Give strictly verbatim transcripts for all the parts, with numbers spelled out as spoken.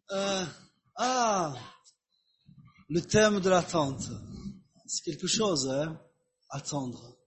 Euh, ah, le thème de l'attente. C'est quelque chose, hein, attendre.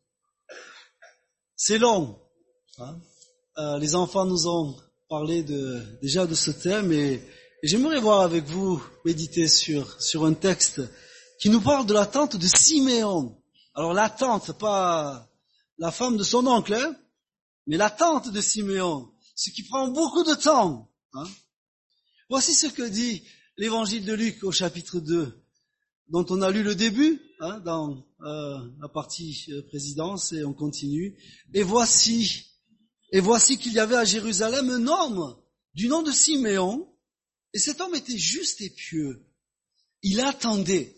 C'est long. Hein. Euh, les enfants nous ont parlé de, déjà de ce thème et, et j'aimerais voir avec vous méditer sur, sur un texte qui nous parle de l'attente de Siméon. Alors l'attente, pas la femme de son oncle, hein, mais l'attente de Siméon, ce qui prend beaucoup de temps. Hein. Voici ce que dit l'évangile de Luc au chapitre deux, dont on a lu le début, hein, dans euh, la partie euh, présidence, et on continue. Et voici, et voici qu'il y avait à Jérusalem un homme du nom de Siméon, et cet homme était juste et pieux. Il attendait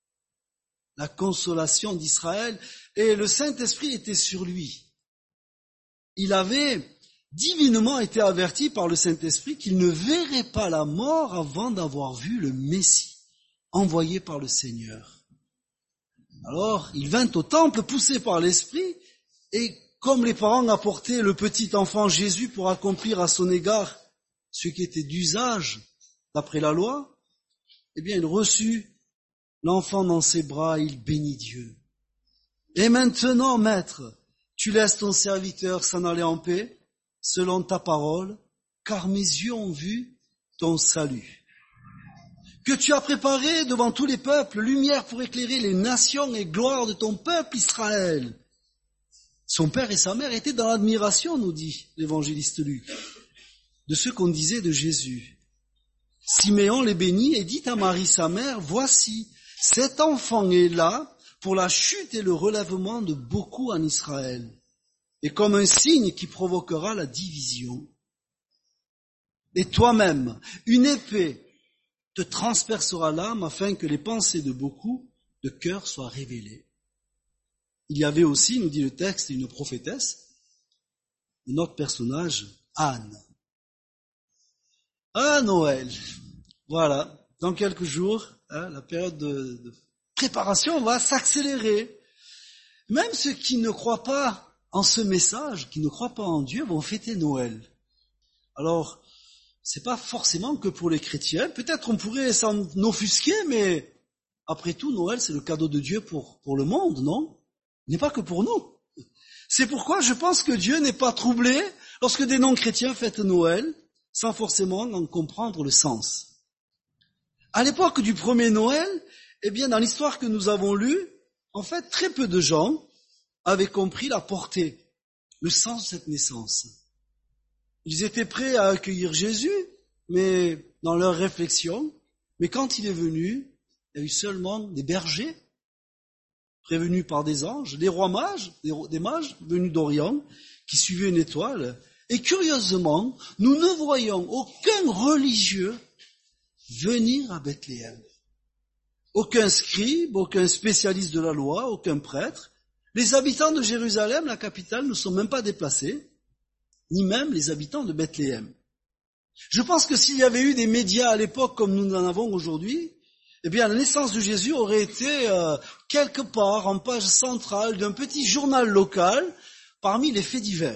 la consolation d'Israël, et le Saint-Esprit était sur lui. Il avait divinement été averti par le Saint-Esprit qu'il ne verrait pas la mort avant d'avoir vu le Messie, envoyé par le Seigneur. Alors, il vint au temple poussé par l'Esprit, et comme les parents apportaient le petit enfant Jésus pour accomplir à son égard ce qui était d'usage d'après la loi, eh bien, il reçut l'enfant dans ses bras, il bénit Dieu. Et maintenant, maître, tu laisses ton serviteur s'en aller en paix, selon ta parole, car mes yeux ont vu ton salut, que tu as préparé devant tous les peuples, lumière pour éclairer les nations et gloire de ton peuple Israël. Son père et sa mère étaient dans l'admiration, nous dit l'évangéliste Luc, de ce qu'on disait de Jésus. Siméon les bénit et dit à Marie sa mère, voici, cet enfant est là pour la chute et le relèvement de beaucoup en Israël, et comme un signe qui provoquera la division. Et toi-même, une épée te transpercera l'âme afin que les pensées de beaucoup de cœur soient révélées. Il y avait aussi, nous dit le texte, une prophétesse, un autre personnage, Anne. Ah, Noël. Voilà, dans quelques jours, hein, la période de, de préparation va s'accélérer. Même ceux qui ne croient pas en ce message, qui ne croient pas en Dieu, vont fêter Noël. Alors, c'est pas forcément que pour les chrétiens. Peut-être on pourrait s'en offusquer, mais après tout, Noël, c'est le cadeau de Dieu pour, pour le monde, non? Il n'est pas que pour nous. C'est pourquoi je pense que Dieu n'est pas troublé lorsque des non-chrétiens fêtent Noël, sans forcément en comprendre le sens. À l'époque du premier Noël, eh bien, dans l'histoire que nous avons lue, en fait, très peu de gens avaient compris la portée, le sens de cette naissance. Ils étaient prêts à accueillir Jésus, mais dans leur réflexion, mais quand il est venu, il y a eu seulement des bergers, prévenus par des anges, des rois mages, des, des mages venus d'Orient, qui suivaient une étoile, et curieusement, nous ne voyons aucun religieux venir à Bethléem. Aucun scribe, aucun spécialiste de la loi, aucun prêtre. Les habitants de Jérusalem, la capitale, ne sont même pas déplacés, ni même les habitants de Bethléem. Je pense que s'il y avait eu des médias à l'époque comme nous en avons aujourd'hui, eh bien la naissance de Jésus aurait été euh, quelque part en page centrale d'un petit journal local parmi les faits divers.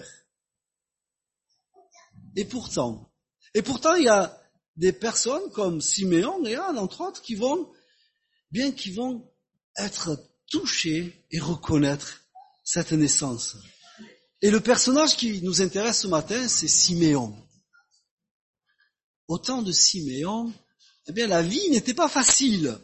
Et pourtant, et pourtant il y a des personnes comme Siméon et Anne, entre autres, qui vont, bien qui vont être touchés et reconnaître cette naissance. Et le personnage qui nous intéresse ce matin, c'est Siméon. Au temps de Siméon, eh bien, la vie n'était pas facile.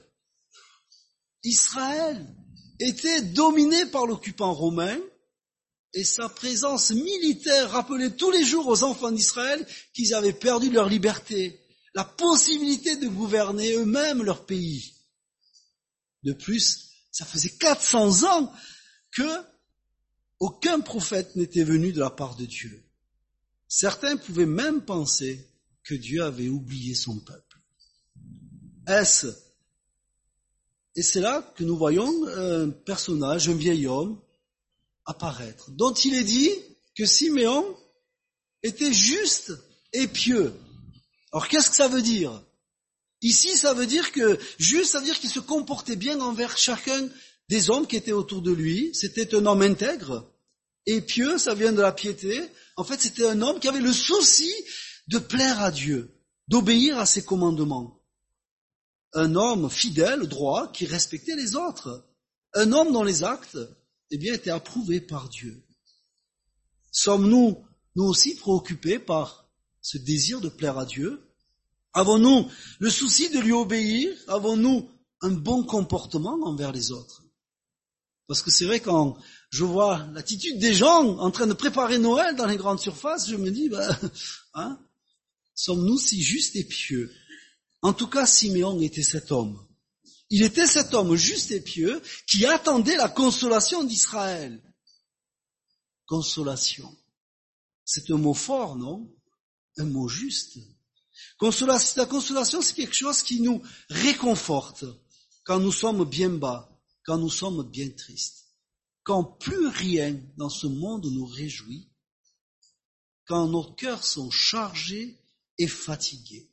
Israël était dominé par l'occupant romain et sa présence militaire rappelait tous les jours aux enfants d'Israël qu'ils avaient perdu leur liberté, la possibilité de gouverner eux-mêmes leur pays. De plus, ça faisait quatre cents ans que aucun prophète n'était venu de la part de Dieu. Certains pouvaient même penser que Dieu avait oublié son peuple. Est-ce Et c'est là que nous voyons un personnage, un vieil homme, apparaître, dont il est dit que Siméon était juste et pieux. Alors qu'est-ce que ça veut dire? Ici, ça veut dire que juste, ça veut dire qu'il se comportait bien envers chacun des hommes qui étaient autour de lui. C'était un homme intègre. Et pieux, ça vient de la piété. En fait, c'était un homme qui avait le souci de plaire à Dieu. d'obéir à ses commandements. Un homme fidèle, droit, qui respectait les autres. Un homme dont les actes, eh bien, étaient approuvés par Dieu. Sommes-nous, nous aussi, préoccupés par ce désir de plaire à Dieu? Avons-nous le souci de lui obéir? Avons-nous un bon comportement envers les autres? Parce que c'est vrai, quand je vois l'attitude des gens en train de préparer Noël dans les grandes surfaces, je me dis, ben, hein, sommes-nous si justes et pieux? En tout cas, Siméon était cet homme. Il était cet homme juste et pieux qui attendait la consolation d'Israël. Consolation. C'est un mot fort, non? Un mot juste. Consolation, la consolation, c'est quelque chose qui nous réconforte quand nous sommes bien bas, quand nous sommes bien tristes, quand plus rien dans ce monde nous réjouit, quand nos cœurs sont chargés et fatigués.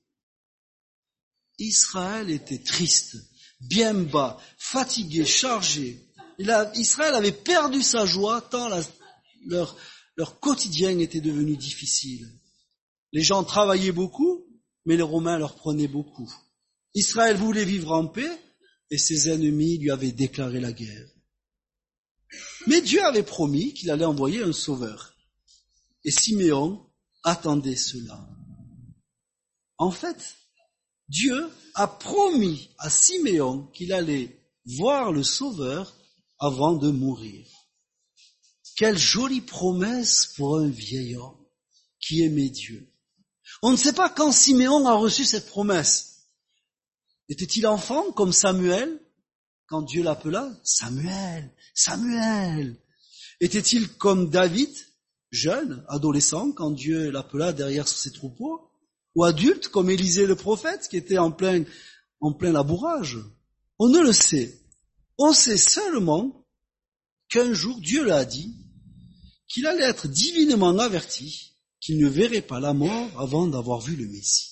Israël était triste, bien bas, fatigué, chargé. Il a, Israël avait perdu sa joie tant la, leur, leur quotidien était devenu difficile. Les gens travaillaient beaucoup, mais les Romains leur prenaient beaucoup. Israël voulait vivre en paix, et ses ennemis lui avaient déclaré la guerre. Mais Dieu avait promis qu'il allait envoyer un sauveur. Et Siméon attendait cela. En fait, Dieu a promis à Siméon qu'il allait voir le sauveur avant de mourir. Quelle jolie promesse pour un vieil homme qui aimait Dieu. On ne sait pas quand Siméon a reçu cette promesse. Était-il enfant comme Samuel, quand Dieu l'appela? Samuel, Samuel. Était-il comme David, jeune, adolescent, quand Dieu l'appela derrière ses troupeaux? Ou adulte, comme Élisée le prophète, qui était en plein, en plein labourage? On ne le sait. On sait seulement qu'un jour, Dieu l'a dit, qu'il allait être divinement averti, qu'il ne verrait pas la mort avant d'avoir vu le Messie.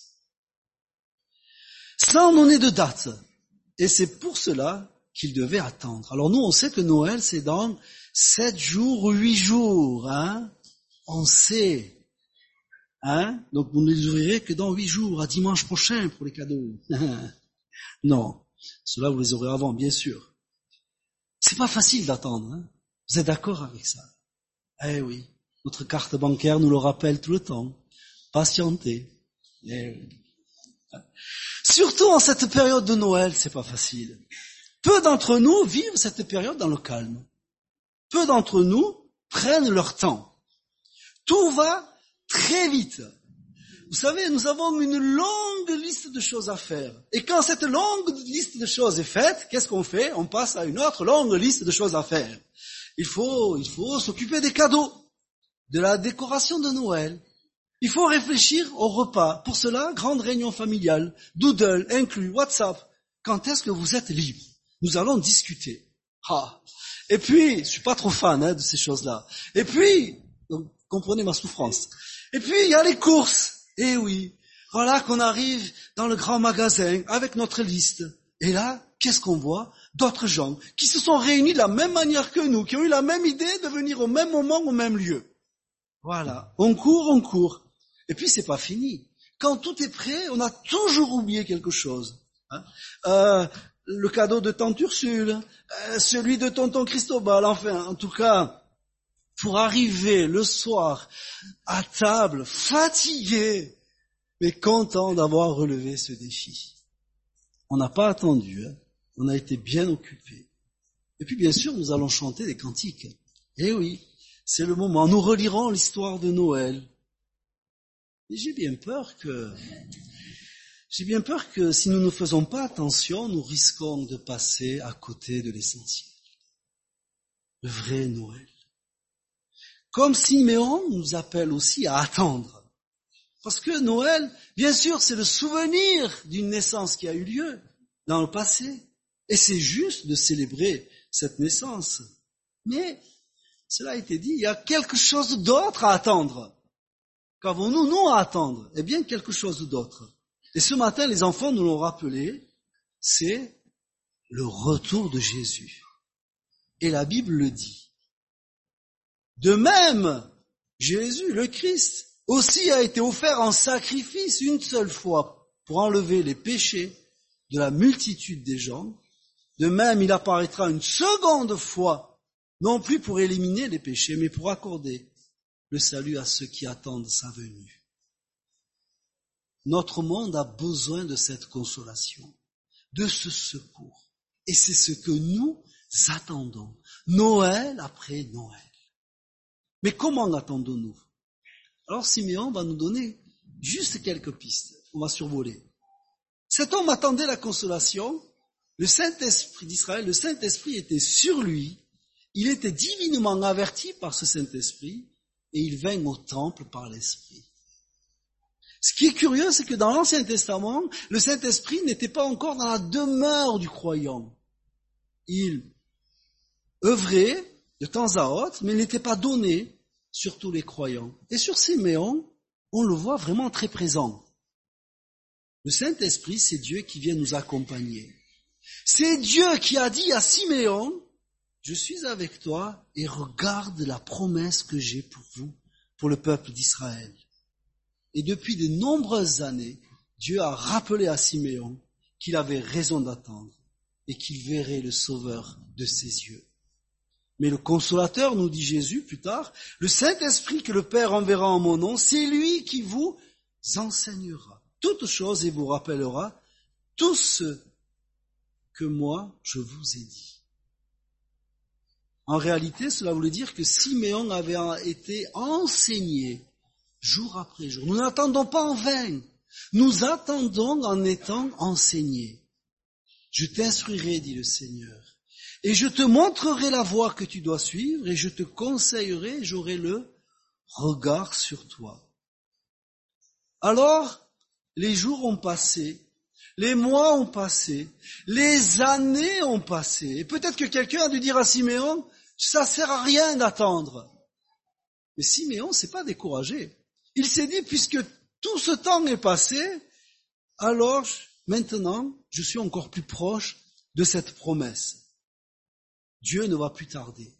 Sans donner de date. Et c'est pour cela qu'il devait attendre. Alors nous, on sait que Noël, c'est dans sept jours ou huit jours, hein. On sait. Hein? Donc vous ne les ouvrirez que dans huit jours, à dimanche prochain pour les cadeaux. Non. Cela, vous les aurez avant, bien sûr. C'est pas facile d'attendre, hein. Vous êtes d'accord avec ça? Eh oui. Notre carte bancaire nous le rappelle tout le temps. Patientez. Eh oui. Surtout en cette période de Noël, c'est pas facile. Peu d'entre nous vivent cette période dans le calme. Peu d'entre nous prennent leur temps. Tout va très vite. Vous savez, nous avons une longue liste de choses à faire. Et quand cette longue liste de choses est faite, qu'est-ce qu'on fait? On passe à une autre longue liste de choses à faire. Il faut, il faut s'occuper des cadeaux, de la décoration de Noël. Il faut réfléchir au repas. Pour cela, grande réunion familiale, doodle, inclus, WhatsApp. Quand est-ce que vous êtes libre? Nous allons discuter. Ah. Et puis, je suis pas trop fan hein, de ces choses-là. Et puis, donc, comprenez ma souffrance. Et puis, il y a les courses. Eh oui, voilà qu'on arrive dans le grand magasin avec notre liste. Et là, qu'est-ce qu'on voit? D'autres gens qui se sont réunis de la même manière que nous, qui ont eu la même idée de venir au même moment, au même lieu. Voilà, on court, on court. Et puis, c'est pas fini. Quand tout est prêt, on a toujours oublié quelque chose. Hein euh, le cadeau de tante Ursule, euh, celui de tonton Cristobal, enfin, en tout cas, pour arriver le soir à table, fatigué, mais content d'avoir relevé ce défi. On n'a pas attendu, hein. On a été bien occupés. Et puis, bien sûr, nous allons chanter des cantiques. Eh oui, c'est le moment. Nous relirons l'histoire de Noël. Et j'ai bien peur que, j'ai bien peur que si nous ne faisons pas attention, nous risquons de passer à côté de l'essentiel. Le vrai Noël. Comme Siméon nous appelle aussi à attendre. Parce que Noël, bien sûr, c'est le souvenir d'une naissance qui a eu lieu dans le passé. Et c'est juste de célébrer cette naissance. Mais, cela a été dit, il y a quelque chose d'autre à attendre. Qu'avons-nous, nous, à attendre? Eh bien, quelque chose d'autre. Et ce matin, les enfants nous l'ont rappelé, c'est le retour de Jésus. Et la Bible le dit. De même, Jésus, le Christ, aussi a été offert en sacrifice une seule fois pour enlever les péchés de la multitude des gens. De même, il apparaîtra une seconde fois, non plus pour éliminer les péchés, mais pour accorder le salut à ceux qui attendent sa venue. Notre monde a besoin de cette consolation, de ce secours. Et c'est ce que nous attendons. Noël après Noël. Mais comment attendons-nous? Alors Siméon va nous donner juste quelques pistes. On va survoler. Cet homme attendait la consolation. Le Saint-Esprit d'Israël, le Saint-Esprit était sur lui. Il était divinement averti par ce Saint-Esprit et il vint au temple par l'Esprit. Ce qui est curieux, c'est que dans l'Ancien Testament, le Saint-Esprit n'était pas encore dans la demeure du croyant. Il œuvrait de temps à autre, mais il n'était pas donné sur tous les croyants. Et sur Siméon, on le voit vraiment très présent. Le Saint-Esprit, c'est Dieu qui vient nous accompagner. C'est Dieu qui a dit à Siméon, « Je suis avec toi et regarde la promesse que j'ai pour vous, pour le peuple d'Israël. » Et depuis de nombreuses années, Dieu a rappelé à Siméon qu'il avait raison d'attendre et qu'il verrait le Sauveur de ses yeux. Mais le Consolateur, nous dit Jésus plus tard, le Saint-Esprit que le Père enverra en mon nom, c'est lui qui vous enseignera toutes choses et vous rappellera tout ce que moi je vous ai dit. En réalité, cela voulait dire que Siméon avait été enseigné jour après jour. Nous n'attendons pas en vain. Nous attendons en étant enseignés. Je t'instruirai, dit le Seigneur, et je te montrerai la voie que tu dois suivre, et je te conseillerai, j'aurai le regard sur toi. Alors, les jours ont passé, les mois ont passé, les années ont passé, et peut-être que quelqu'un a dû dire à Siméon, ça sert à rien d'attendre. Mais Siméon s'est pas découragé. Il s'est dit, puisque tout ce temps est passé, alors maintenant, je suis encore plus proche de cette promesse. Dieu ne va plus tarder.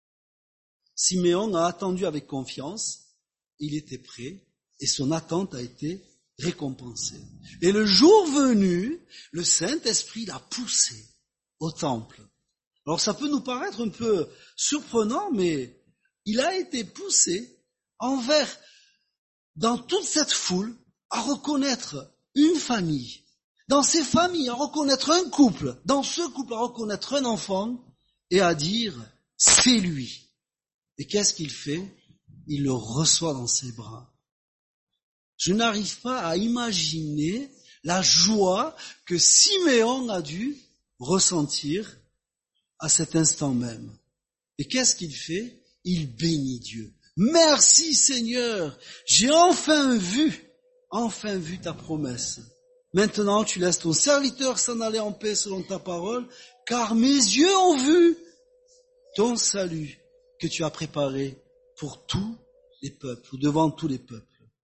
Siméon a attendu avec confiance, il était prêt, et son attente a été récompensée. Et le jour venu, le Saint-Esprit l'a poussé au temple. Alors ça peut nous paraître un peu surprenant, mais il a été poussé envers, dans toute cette foule, à reconnaître une famille, dans ces familles, à reconnaître un couple, dans ce couple, à reconnaître un enfant, et à dire, c'est lui. Et qu'est-ce qu'il fait? Il le reçoit dans ses bras. Je n'arrive pas à imaginer la joie que Siméon a dû ressentir à cet instant même. Et qu'est-ce qu'il fait? Il bénit Dieu. Merci Seigneur, j'ai enfin vu, enfin vu ta promesse. Maintenant tu laisses ton serviteur s'en aller en paix selon ta parole, car mes yeux ont vu ton salut que tu as préparé pour tous les peuples, ou devant tous les peuples.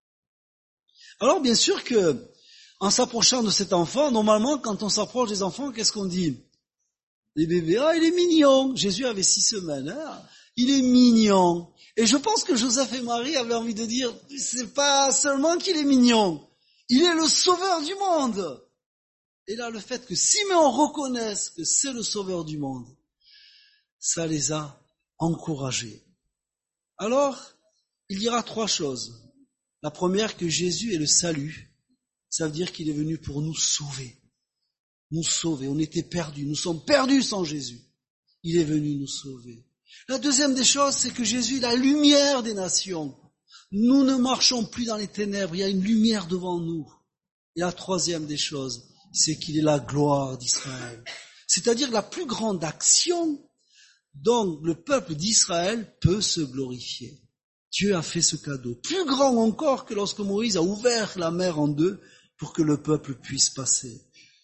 Alors bien sûr que, en s'approchant de cet enfant, normalement quand on s'approche des enfants, qu'est-ce qu'on dit? Les bébés, ah il est mignon. Jésus avait six semaines, hein, il est mignon. Et je pense que Joseph et Marie avaient envie de dire, c'est pas seulement qu'il est mignon, il est le sauveur du monde. Et là, le fait que Siméon reconnaisse que c'est le sauveur du monde, ça les a encouragés. Alors, il dira trois choses. La première, que Jésus est le salut. Ça veut dire qu'il est venu pour nous sauver. Nous sauver. On était perdus. Nous sommes perdus sans Jésus. Il est venu nous sauver. La deuxième des choses, c'est que Jésus est la lumière des nations. Nous ne marchons plus dans les ténèbres. Il y a une lumière devant nous. Et la troisième des choses, c'est qu'il est la gloire d'Israël. C'est-à-dire la plus grande action dont le peuple d'Israël peut se glorifier. Dieu a fait ce cadeau, plus grand encore que lorsque Moïse a ouvert la mer en deux pour que le peuple puisse passer.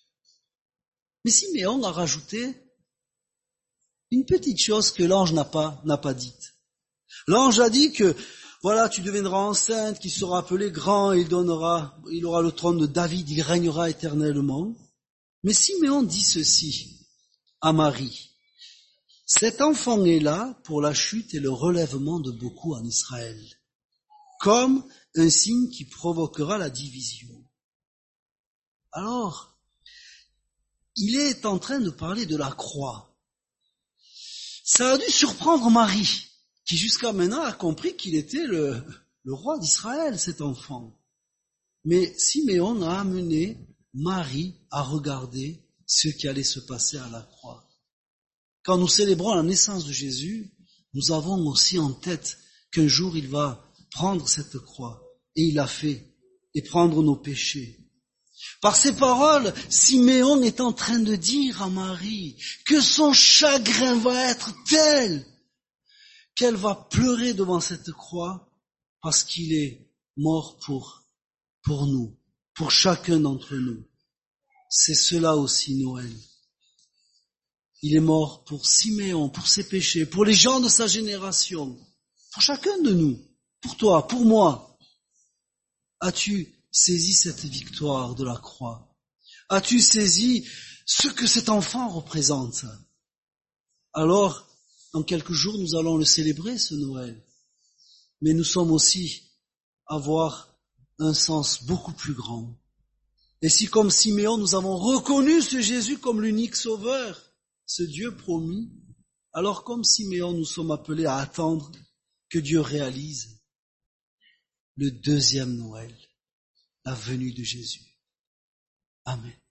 Mais Siméon a rajouté une petite chose que l'ange n'a pas, n'a pas dite. L'ange a dit que, voilà, tu deviendras enceinte, qu'il sera appelé grand, et il donnera, il aura le trône de David, il régnera éternellement. Mais Siméon dit ceci à Marie. Cet enfant est là pour la chute et le relèvement de beaucoup en Israël, comme un signe qui provoquera la division. Alors, il est en train de parler de la croix. Ça a dû surprendre Marie, qui jusqu'à maintenant a compris qu'il était le, le roi d'Israël, cet enfant. Mais Siméon a amené Marie à regarder ce qui allait se passer à la croix. Quand nous célébrons la naissance de Jésus, nous avons aussi en tête qu'un jour il va prendre cette croix, et il l'a fait, et prendre nos péchés. Par ces paroles, Siméon est en train de dire à Marie que son chagrin va être tel qu'elle va pleurer devant cette croix parce qu'il est mort pour, pour nous, pour chacun d'entre nous. C'est cela aussi Noël. Il est mort pour Siméon, pour ses péchés, pour les gens de sa génération, pour chacun de nous, pour toi, pour moi. As-tu saisi cette victoire de la croix? As-tu saisi ce que cet enfant représente? Alors, dans quelques jours, nous allons le célébrer, ce Noël. Mais nous sommes aussi à avoir un sens beaucoup plus grand. Et si, comme Siméon, nous avons reconnu ce Jésus comme l'unique sauveur, ce Dieu promis, alors comme Siméon, nous sommes appelés à attendre que Dieu réalise le deuxième Noël, la venue de Jésus. Amen.